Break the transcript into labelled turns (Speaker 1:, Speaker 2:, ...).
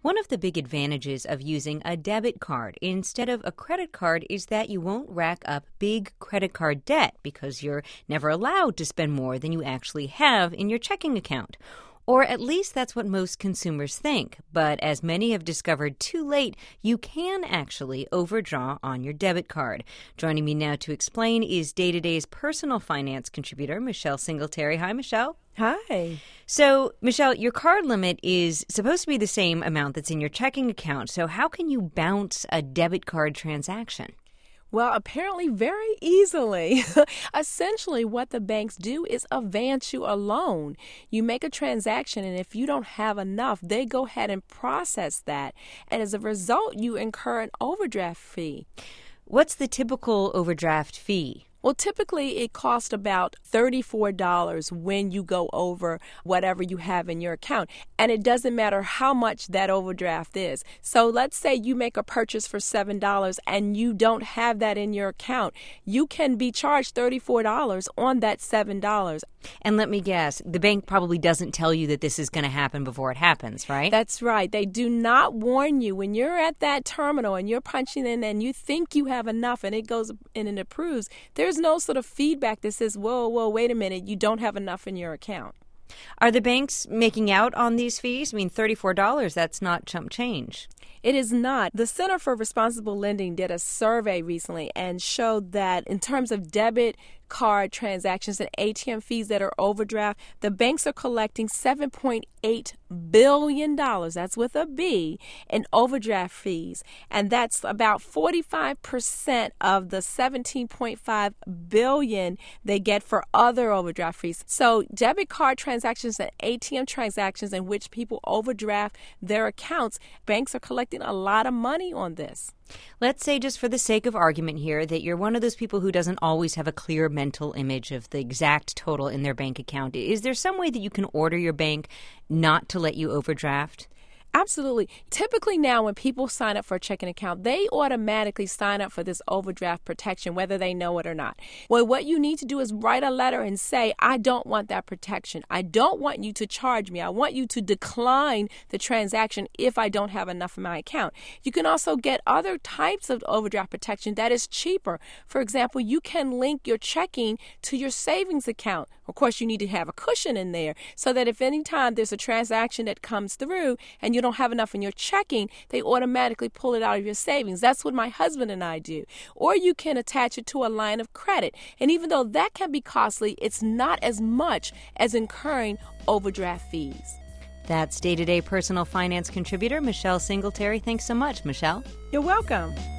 Speaker 1: One of the big advantages of using a debit card instead of a credit card is that you won't rack up big credit card debt because you're never allowed to spend more than you actually have in your checking account. Or at least that's what most consumers think. But as many have discovered too late, you can actually overdraw on your debit card. Joining me now to explain is Day to Day's personal finance contributor, Michelle Singletary. Hi, Michelle.
Speaker 2: Hi.
Speaker 1: So, Michelle, your card limit is supposed to be the same amount that's in your checking account. So how can you bounce a debit card transaction?
Speaker 2: Well, apparently very easily. Essentially, what the banks do is advance you a loan. You make a transaction, and if you don't have enough, they go ahead and process that. And as a result, you incur an overdraft fee.
Speaker 1: What's the typical overdraft fee?
Speaker 2: Well, typically it costs about $34 when you go over whatever you have in your account. And it doesn't matter how much that overdraft is. So let's say you make a purchase for $7 and you don't have that in your account. You can be charged $34 on that $7.
Speaker 1: And let me guess, the bank probably doesn't tell you that this is going to happen before it happens, right?
Speaker 2: That's right. They do not warn you. When you're at that terminal and you're punching in and you think you have enough and it goes in and approves, there's no sort of feedback that says, whoa, wait a minute, you don't have enough in your account.
Speaker 1: Are the banks making out on these fees? I mean, $34, that's not chump change.
Speaker 2: It is not. The Center for Responsible Lending did a survey recently and showed that in terms of debit card transactions and ATM fees that are overdraft, the banks are collecting $7.8 billion, that's with a B, in overdraft fees. And that's about 45% of the $17.5 billion they get for other overdraft fees. So debit card transactions and ATM transactions in which people overdraft their accounts, banks are collecting a lot of money on this.
Speaker 1: Let's say, just for the sake of argument here, that you're one of those people who doesn't always have a clear mental image of the exact total in their bank account. Is there some way that you can order your bank not to let you overdraft?
Speaker 2: Absolutely. Typically now when people sign up for a checking account, they automatically sign up for this overdraft protection, whether they know it or not. Well, what you need to do is write a letter and say, I don't want that protection. I don't want you to charge me. I want you to decline the transaction if I don't have enough in my account. You can also get other types of overdraft protection that is cheaper. For example, you can link your checking to your savings account. Of course, you need to have a cushion in there so that if any time there's a transaction that comes through and you don't have enough in your checking, they automatically pull it out of your savings. That's what my husband and I do. Or you can attach it to a line of credit. And even though that can be costly, it's not as much as incurring overdraft fees.
Speaker 1: That's Day to Day personal finance contributor Michelle Singletary. Thanks so much, Michelle.
Speaker 2: You're welcome.